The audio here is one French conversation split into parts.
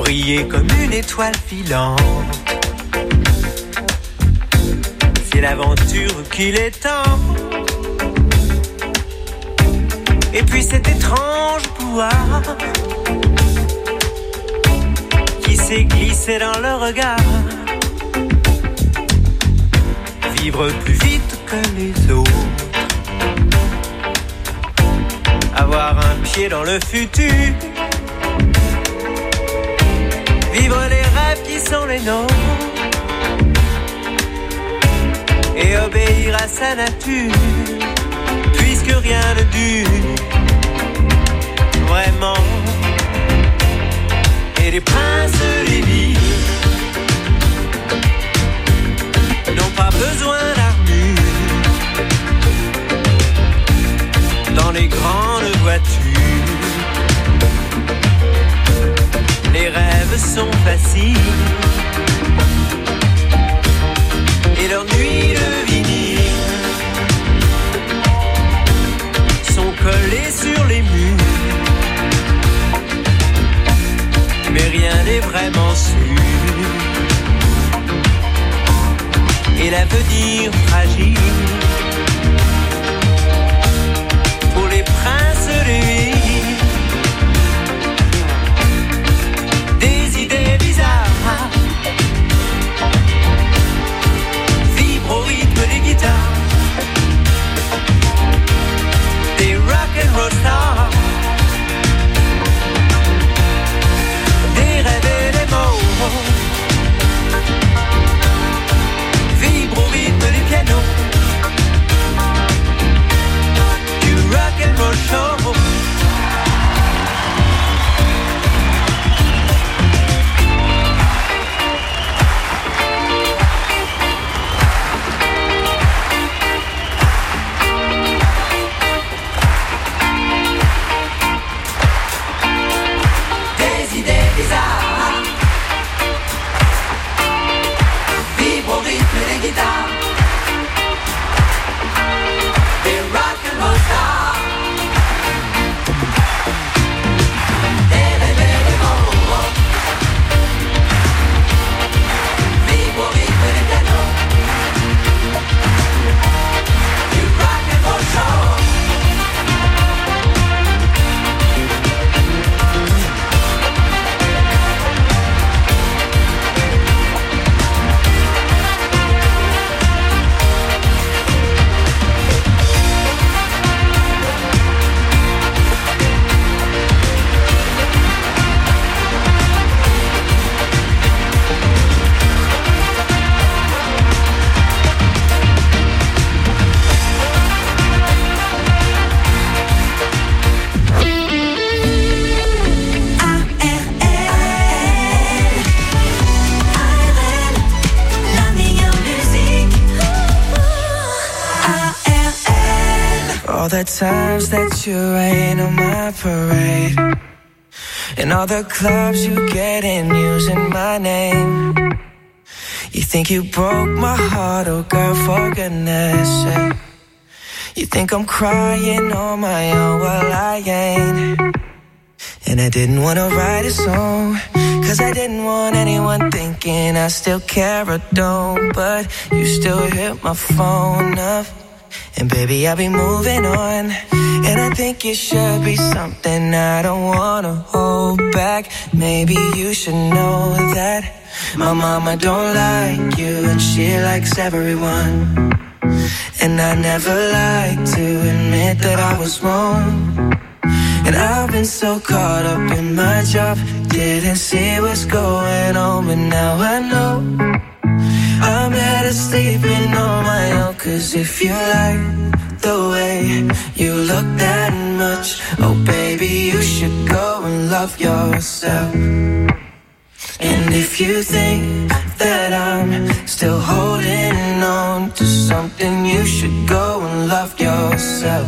briller comme une étoile filante. C'est l'aventure qu'il est temps. Et puis cet étrange pouvoir qui s'est glissé dans le regard. Vivre plus vite que les autres. Avoir un pied dans le futur. Vivre les rêves qui sont les nôtres. Et obéir à sa nature. Puisque rien ne dure vraiment. Et les princes des villes n'ont pas besoin d'armure. Dans les grandes voitures, les rêves sont faciles. Et leurs nuits de vinyle sont collées sur les murs. Mais rien n'est vraiment sûr. Et l'avenir fragile pour les princes des villes. Des idées bizarres vibrent au rythme des guitares. Des rock'n'roll stars. Des rêves et des mots vibrent au rythme du piano. Du rock'n'roll show. Des idées bizarres vibrent au rythme des guitares. Des rock'n'roll stars. Des rêves et des mots vibrent au rythme des pianos. Du rock'n'roll show. All the times that you rain on my parade, and all the clubs you get in using my name. You think you broke my heart, oh girl, for goodness sake. You think I'm crying on my own, well I ain't. And I didn't wanna write a song, cause I didn't want anyone thinking I still care or don't. But you still hit my phone up, and baby, I'll be moving on. And I think it should be something I don't wanna hold back. Maybe you should know that my mama don't like you, and she likes everyone. And I never like to admit that I was wrong. And I've been so caught up in my job, didn't see what's going on, but now I know I'm better sleeping on my own. Cause if you like the way you look that much, oh baby, you should go and love yourself. And if you think that I'm still holding on to something, you should go and love yourself.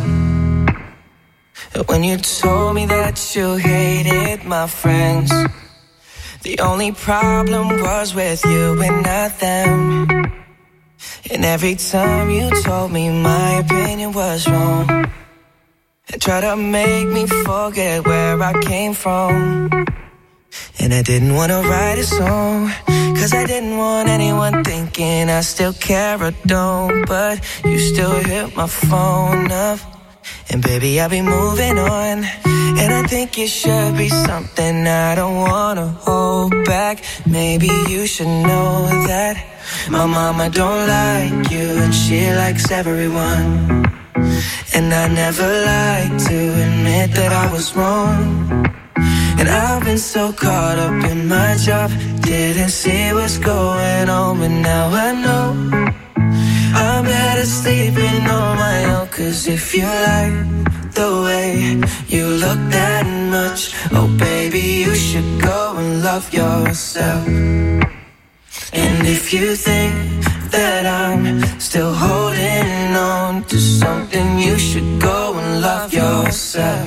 When you told me that you hated my friends, the only problem was with you and not them. And every time you told me my opinion was wrong, and tried to make me forget where I came from. And I didn't want to write a song, 'cause I didn't want anyone thinking I still care or don't. But you still hit my phone up, and baby, I'll be moving on. And I think it should be something I don't want to hold back. Maybe you should know that my mama don't like you, and she likes everyone. And I never like to admit that I was wrong. And I've been so caught up in my job, didn't see what's going on, but now I know I'm better sleeping on my own. 'Cause if you like the way you look that much, oh baby, you should go and love yourself. And if you think that I'm still holding on to something, you should go and love yourself.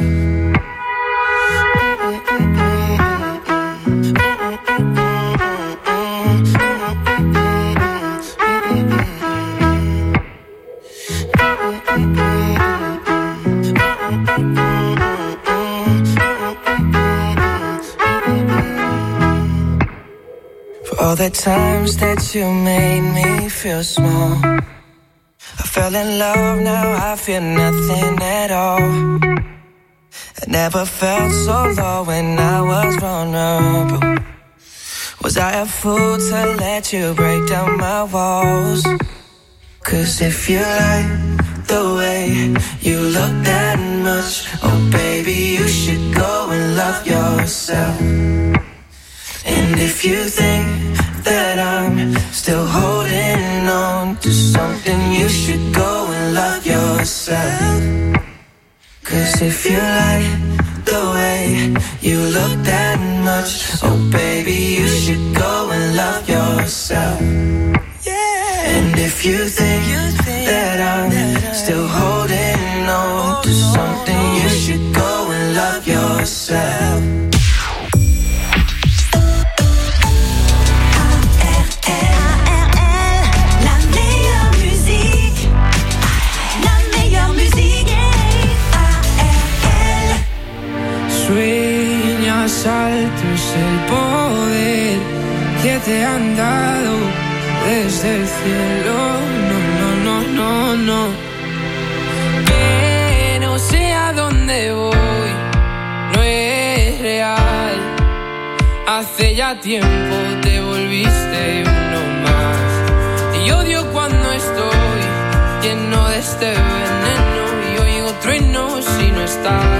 For all the times that you made me feel small, I fell in love, now I feel nothing at all. I never felt so low when I was vulnerable. Was I a fool to let you break down my walls? 'Cause if you like the way you look that much, oh baby, you should go and love yourself. And if you think that I'm still holding on to something, you should go and love yourself. 'Cause if you like the way you look that much, oh baby, you should go and love yourself. And if you think that I'm still holding on to something, you should go and love yourself. Sueñas alto es el poder que te han dado desde el cielo. No, no, no, no, no. Que no sé a dónde voy, no es real. Hace ya tiempo te volviste uno más. Y odio cuando estoy lleno de este veneno y oigo truenos si no estás.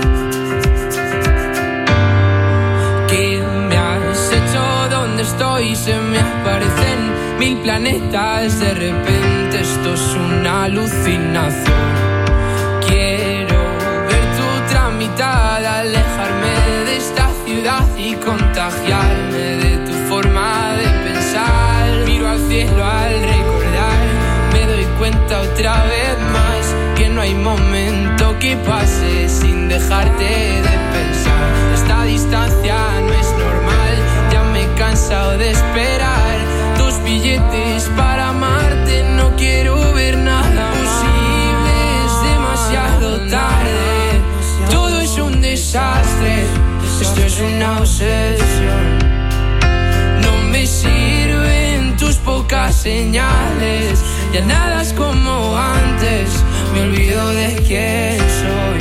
Estoy, se me aparecen 1000 planetas. De repente esto es una alucinación. Quiero ver tu tramitada, alejarme de esta ciudad y contagiarme de tu forma de pensar. Miro al cielo al recordar, me doy cuenta otra vez más que no hay momento que pase sin dejarte de pensar. Esta distancia no es normal, cansado de esperar tus billetes para amarte. No quiero ver nada posible, es demasiado tarde. Todo es un desastre, esto es una obsesión. No me sirven tus pocas señales, ya nada es como antes, me olvido de quién soy.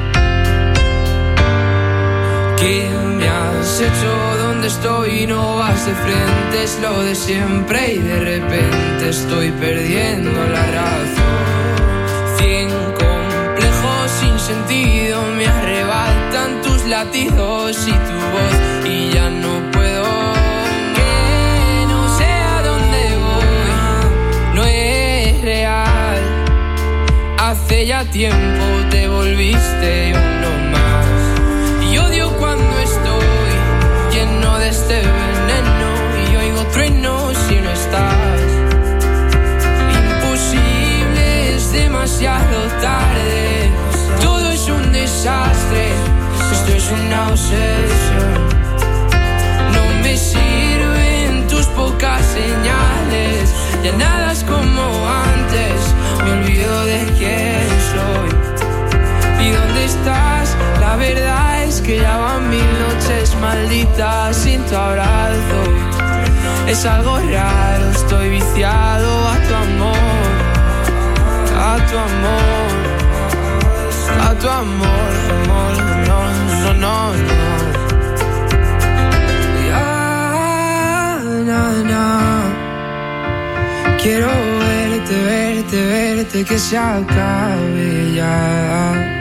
¿Qué me has hecho? ¿Dónde estoy? No vas de frente, es lo de siempre y de repente estoy perdiendo la razón. 100 complejos sin sentido me arrebatan tus latidos y tu voz y ya no puedo. Que no sé a dónde voy, no es real. Hace ya tiempo te volviste uno más. Y odio cuando estoy lleno de este veneno y oigo truenos si no estás. Imposible, es demasiado tarde. Todo es un desastre, esto es una obsesión. No me sirven tus pocas señales, ya nada es como antes, me olvido de quién soy. ¿Y dónde estás? La verdad es que ya van 1000 noches maldita sin tu abrazo. Es algo raro, estoy viciado a tu amor, a tu amor, a tu amor, amor, no, no, no, no. Ya, na, na. Quiero verte, verte, verte, que se acabe ya.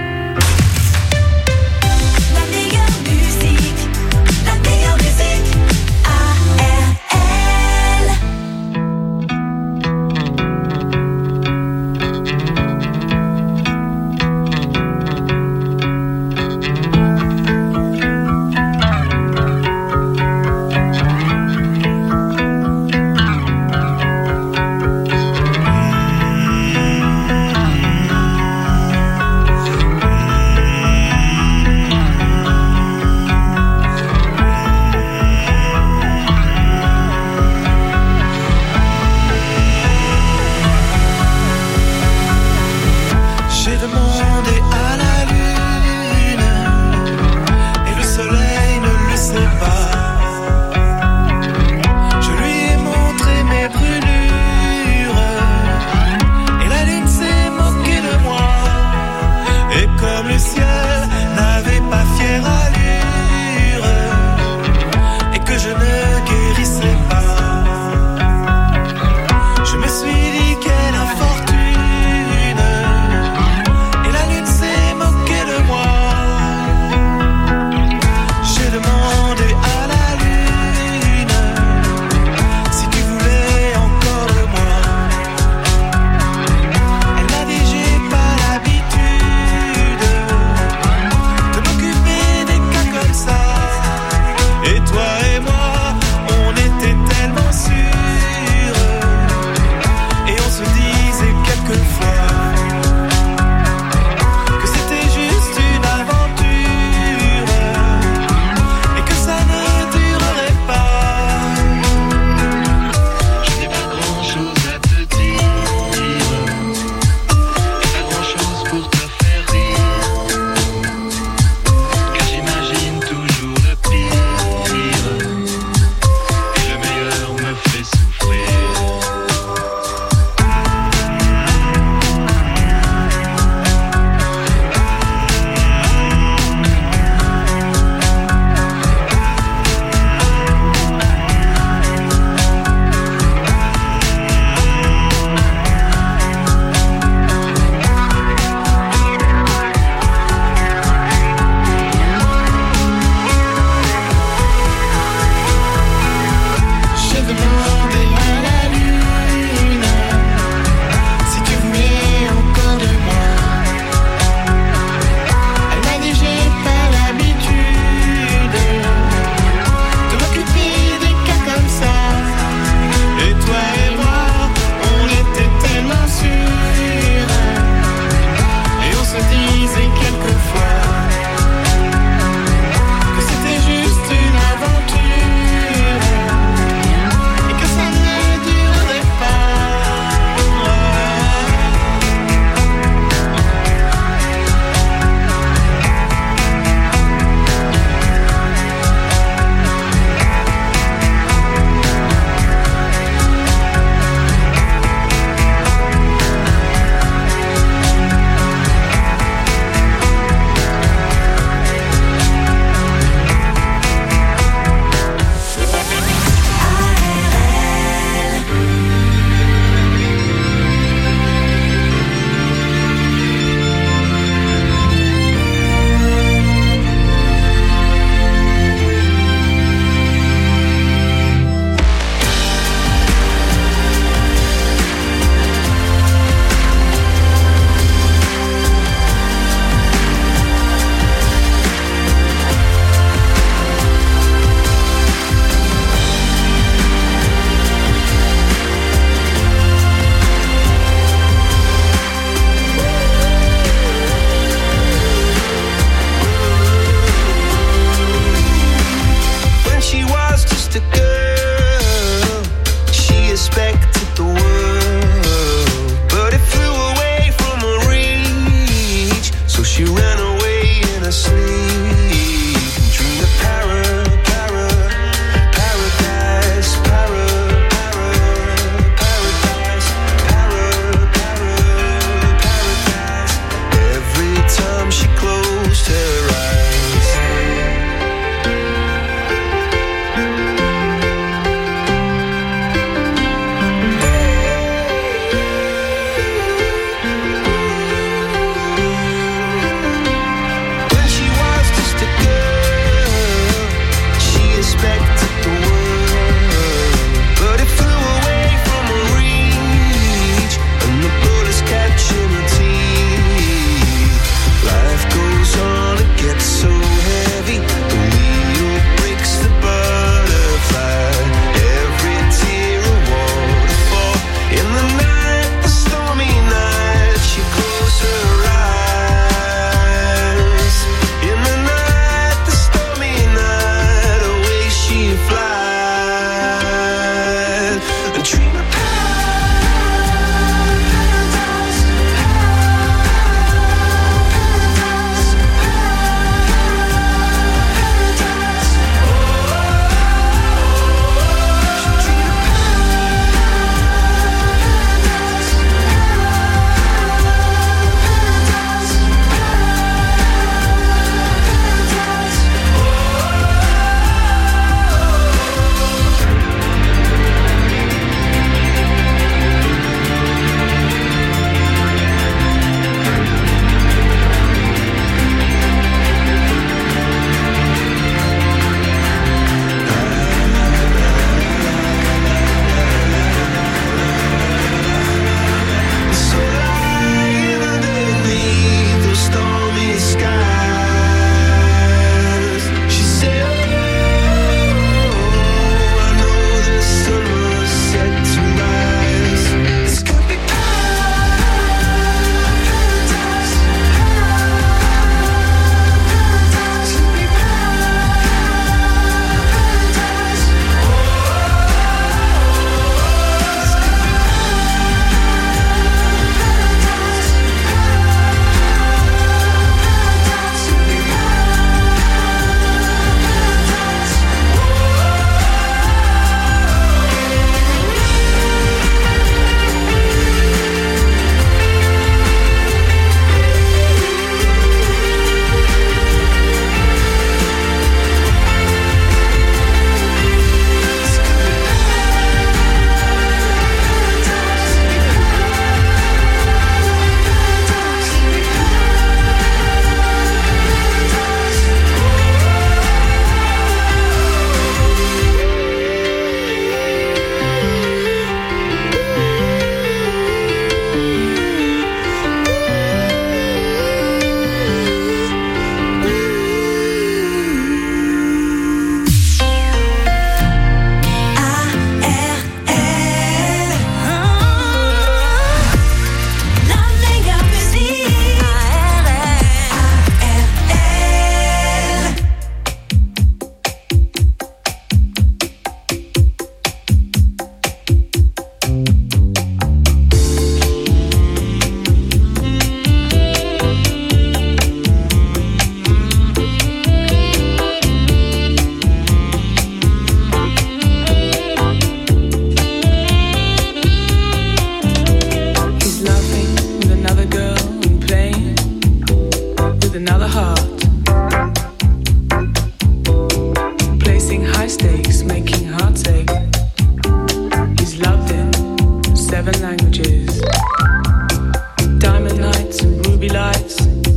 High stakes, making heartache. He's loved in 7 languages. Diamond nights and ruby lights.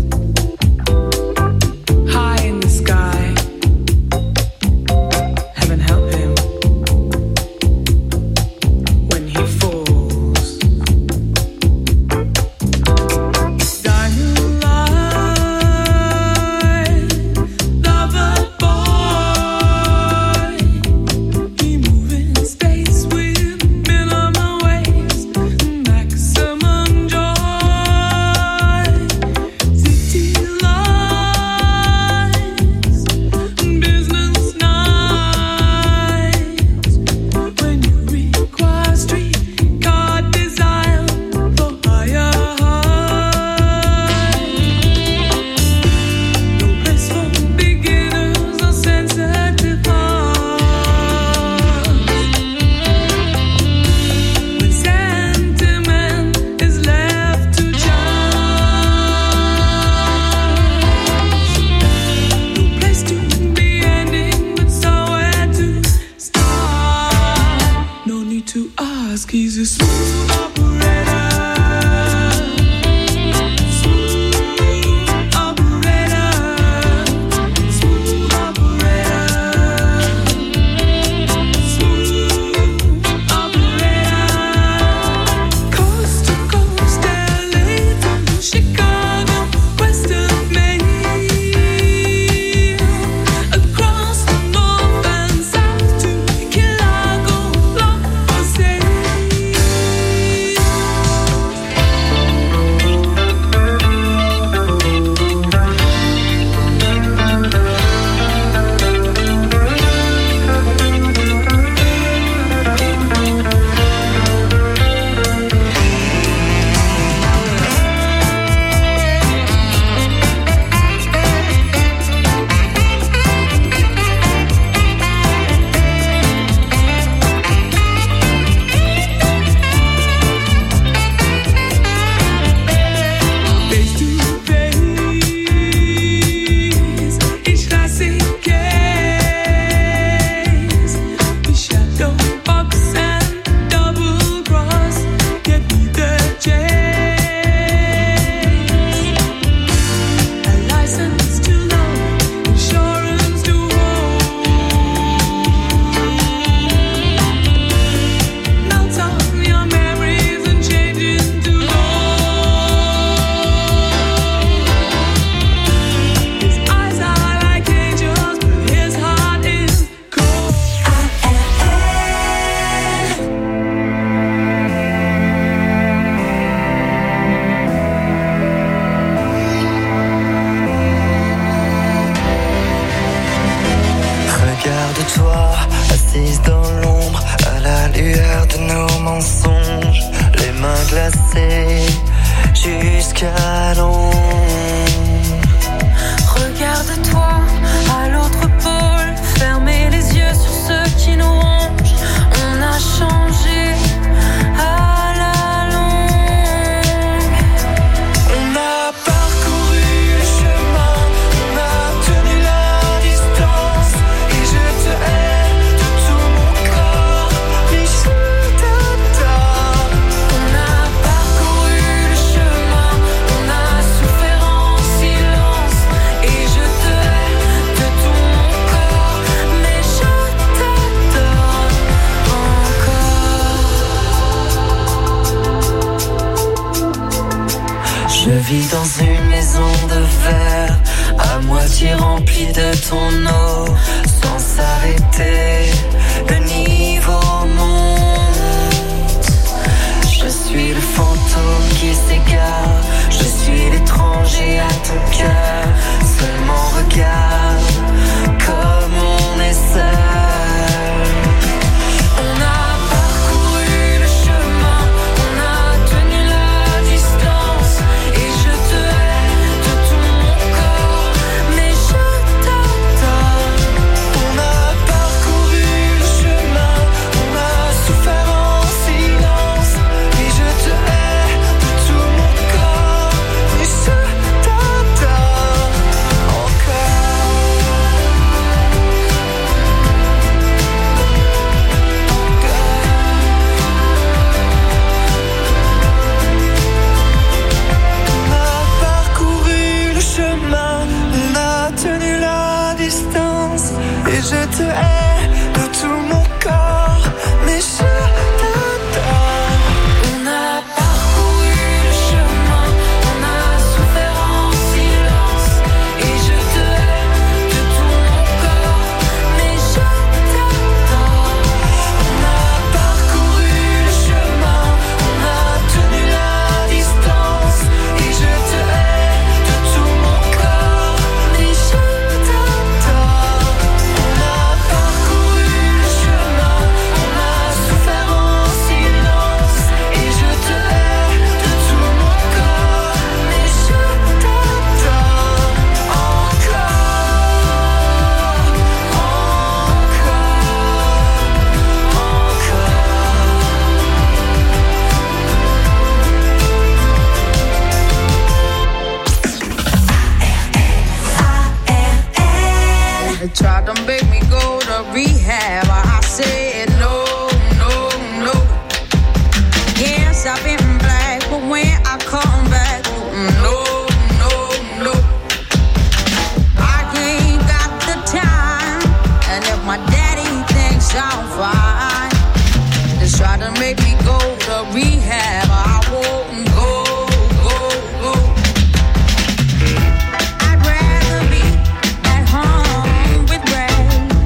High in the sky. Heaven help him when he falls. Diamond light, lover boy. He moving space with minimum waste, maximum joy. City lights, business nights. When you require streetcar desire for higher heights. No place for beginners or sensitive hearts. When sentiment is left to chance. No place to be ending, but somewhere to start. No need to ask, he's a smooth operator. Smooth operator. Smooth operator. Smooth operator. Coast to coast, LA to Chicago, west of Maine. Across the north and south to Chicago, love for sale. Face to face, each classic case. The shadow box and double cross, get me the chase. A license to love, insurance to hold. Melt on your memories and change into gold. His eyes are like angels, but his heart is cold. Regarde-toi, assise dans l'ombre, à la lueur de nos mensonges, les mains glacées jusqu'à l'ombre. Regarde-toi à l'autre pôle, fermez les yeux sur ceux qui nous rongent. On a changé à la longue. On a parcouru le chemin, on a tenu la distance, et je te hais de tout mon corps, mais je t'adore. On a parcouru le chemin, on a souffert en silence. Et je te hais de tout mon corps, mais je t'adore encore. Je vis dans une maison de verre, à moitié remplie de ton eau, sans s'arrêter, le niveau monte. Je suis le fantôme qui s'égare, je suis l'étranger à ton cœur. Seulement regarde comme on est seul. On a parcouru le chemin, on a tenu la distance. Et je te hais de tout mon corps, mais je t'adore je te hais de tout mon corps, mais je t'adore. On a parcouru le chemin, on a souffert en silence, et je te hais de tout mon corps, mais je t'adore. On a parcouru le chemin, on a tenu la distance, et je te hais de tout mon corps, mais je t'adore. On a parcouru le chemin, on a souffert en silence, et je te hais de tout mon corps, mais je t'adore. They tried to make me go to rehab. I said no, no, no. Yes, I've been black, but when I come back, no, no, no. I ain't got the time, and if my daddy thinks I'm fine, they try to make me go to rehab. I won't go, go, go. I'd rather be at home with Ray.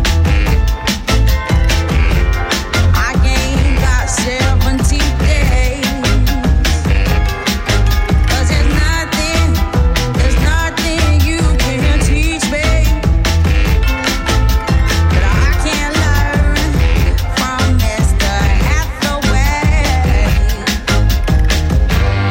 I ain't got 70 days. 'Cause there's nothing you can teach me that I can't learn from Mr. Hathaway.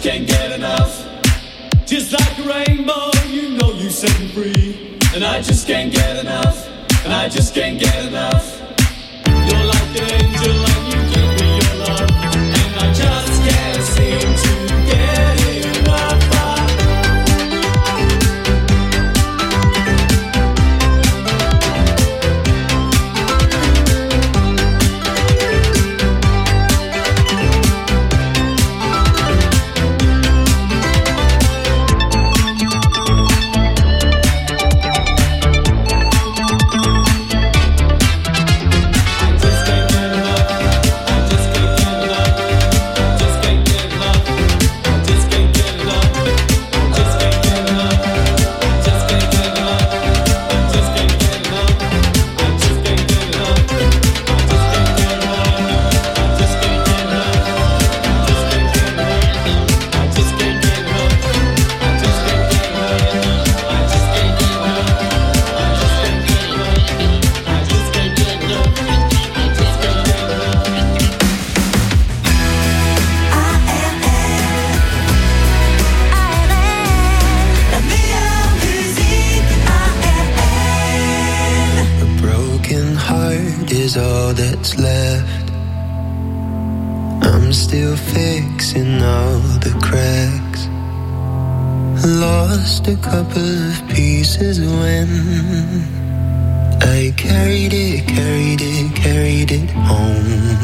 just can't get enough. Just like a rainbow, you know you set me free. And I just can't get enough. And I just can't get enough. You're like an angel and you give me your love. And I just can't seem to get enough. Is all that's left. I'm still fixing all the cracks. Lost a couple of pieces when I carried it home.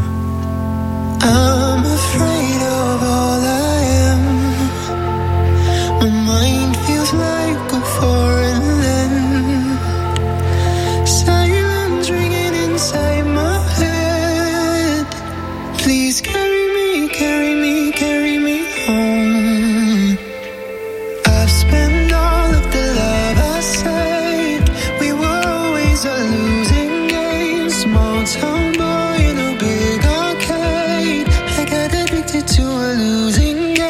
I'm afraid of all I am. My mind feels like a foreign land. Silence ringing inside my head. Please carry me, carry me, carry me home. I've spent all of the love I saved. We were always a losing game. Small town boy in a big arcade. I got addicted to a losing game.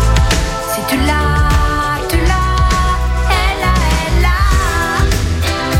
Si tu l'as, elle a.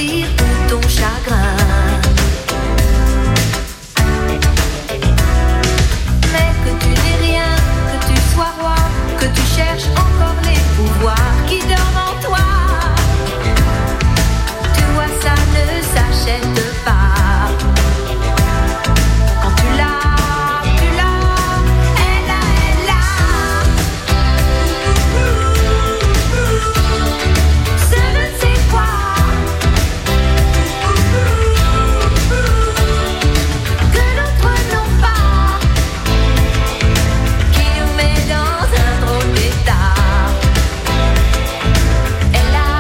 rire ou ton chagrin. Mais que tu n'aies rien, que tu sois roi, que tu cherches encore les pouvoirs qui dorment en toi. Tu vois, ça ne s'achète pas. Quand tu l'as, elle a. Ce je ne sais quoi. Que d'autres n'ont pas. Qui nous met dans un drôle d'état. Elle a.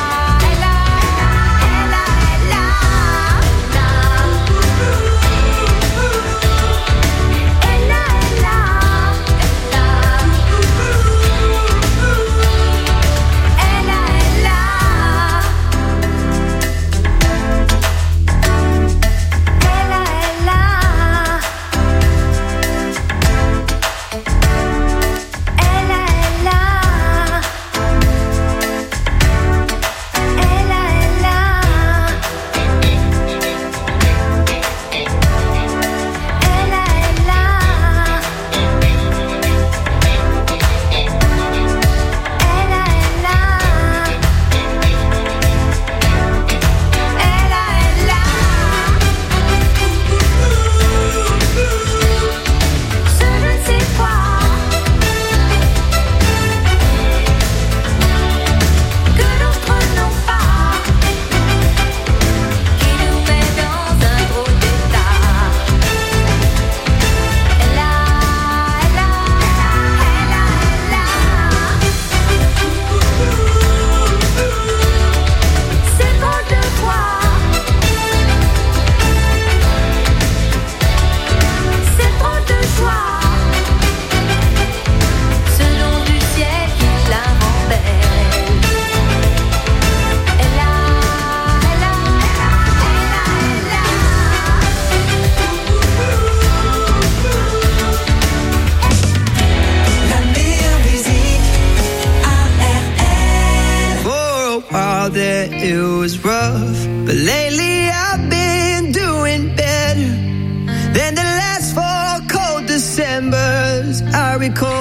It was rough, but lately I've been doing better than the last 4 cold Decembers I recall.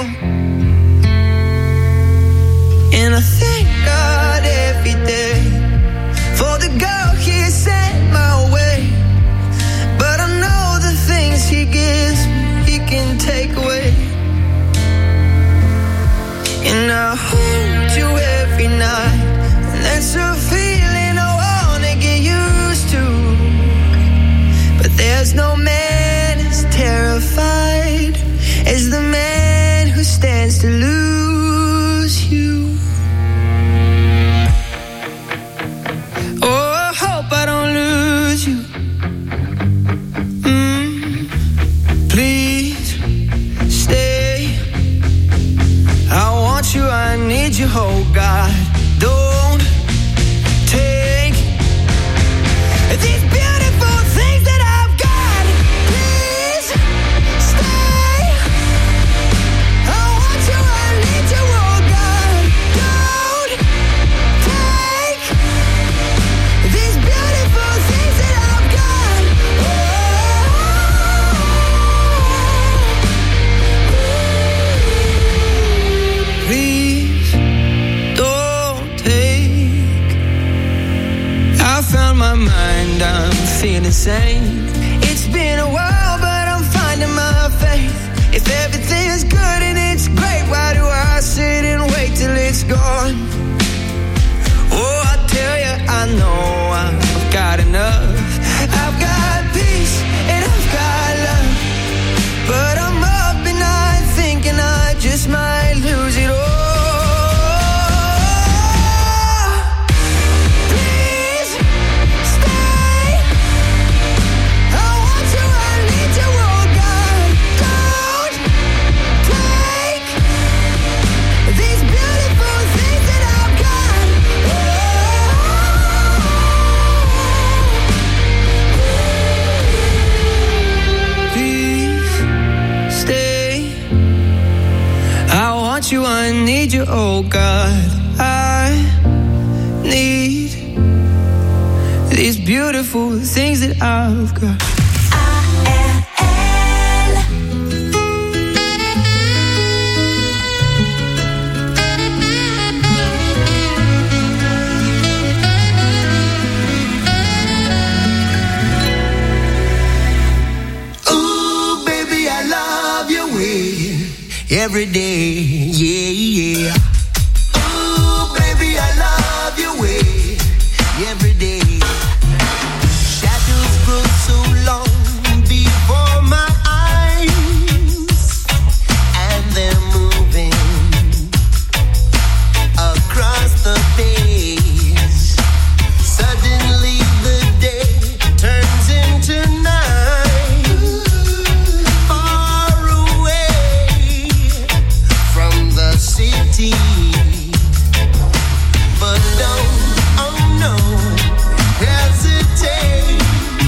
And I thank God every day for the girl He sent my way. But I know the things He gives me, He can take away. And I hold you every night, and that's a feeling I wanna get used to. But there's no man as terrified as the man who stands to lose you. Oh, I hope I don't lose you. Please stay. I want you, I need you, oh God. Don't take these beautiful things that I've got. Please stay. I want you, I need you, oh God. Don't take these beautiful things that I've got. Please don't take. I found my mind, I'm feeling sane. It's been a while, but I'm finding my faith. If everything is good and it's great, why do I sit and wait till it's gone? Oh, I tell you, I know I've got enough. I've got peace and I've got love, but I'm up and I'm thinking I just might lose it all. Please stay. I want you, I need you, oh God. Don't take these beautiful things that I've got. Please stay. I want you, I need you, oh God. I need these beautiful things that I've got. Every day, yeah, yeah. Ooh, baby, I love your way. Every day. Shadows grow so long before my eyes, and they're moving across the page. Suddenly the day turns into night. City, but don't, oh no, hesitate,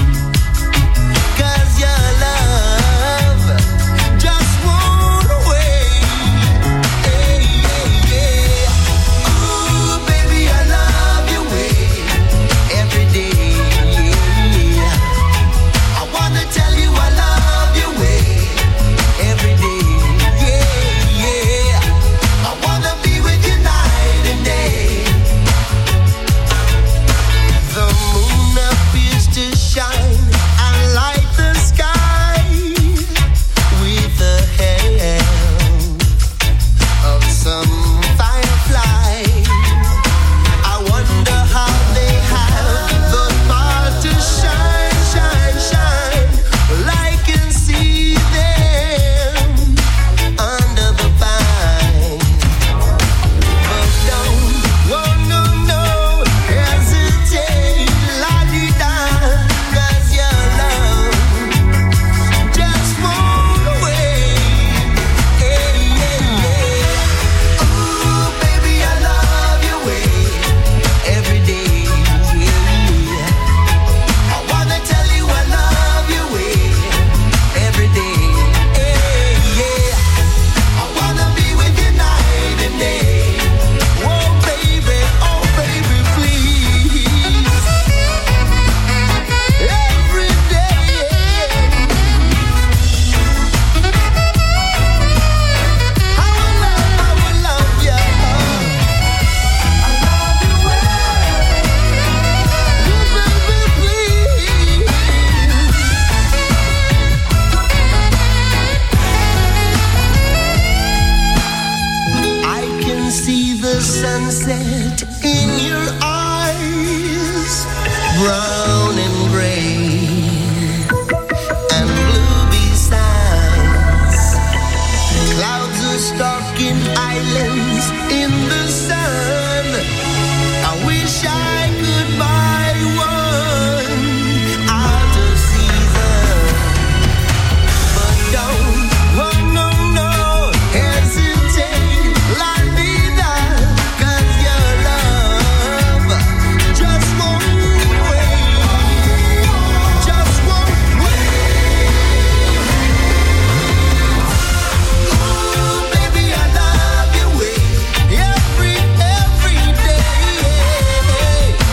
'cause your love just won't wait. Hey, yeah, yeah. Ooh, baby, I love your way every day. Yeah. I wanna tell you I love your way every day. Shine and light the sky with the help of some firefly. I wonder how they have the power to shine, shine, shine. Well, I can see them under the pine. But don't, oh no, no, hesitate, la-di-da. Sunset in your eyes, brown and gray and blue besides. Clouds are stalking islands in the sun. I wish I could buy one out of season, but don't, oh no, no, hesitate, like me that. Every day,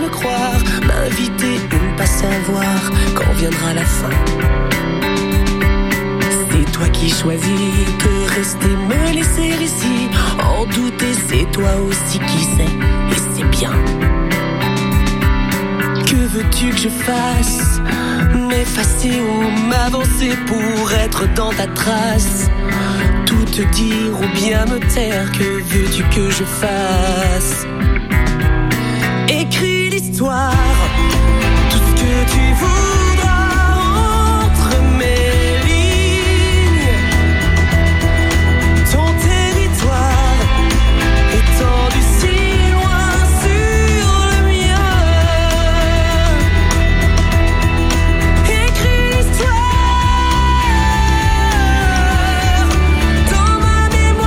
le croire, m'inviter ou ne pas savoir quand viendra la fin. C'est toi qui choisis que rester, me laisser ici. En douter, c'est toi aussi qui sais, et c'est bien. Que veux-tu que je fasse? M'effacer ou m'avancer pour être dans ta trace? Tout te dire ou bien me taire, que veux-tu que je fasse? Écris l'histoire, tout ce que tu voudras entre mes lignes. Ton territoire étendu si loin sur le mien. Écris l'histoire dans ma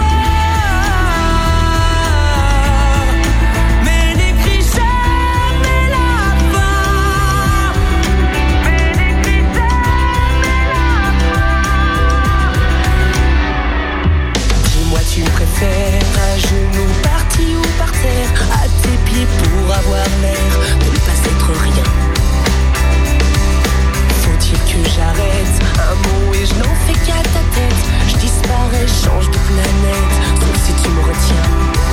mémoire, mais n'écris jamais la fin. Mais n'écris jamais la fin. Dis-moi, tu me préfères à genoux, parti ou par terre, à tes pieds pour avoir l'air de ne pas être rien. Faut-il que j'arrête un mot et je n'en fais qu'à ta tête? Je disparais, change de planète, sauf si tu me retiens.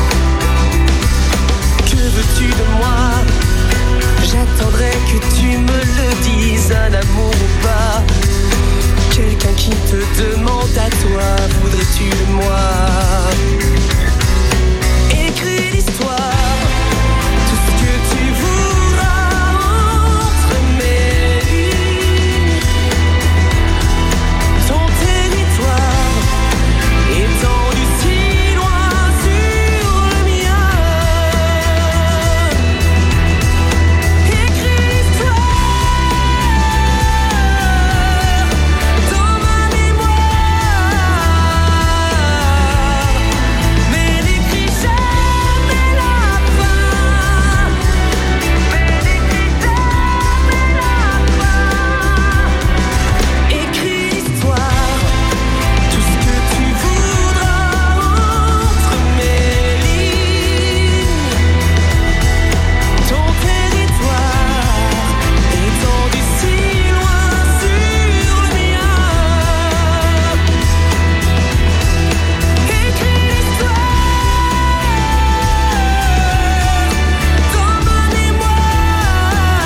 Que veux-tu de moi? J'attendrai que tu me le dises, un amour ou pas. Quelqu'un qui te demande à toi, voudrais-tu de moi?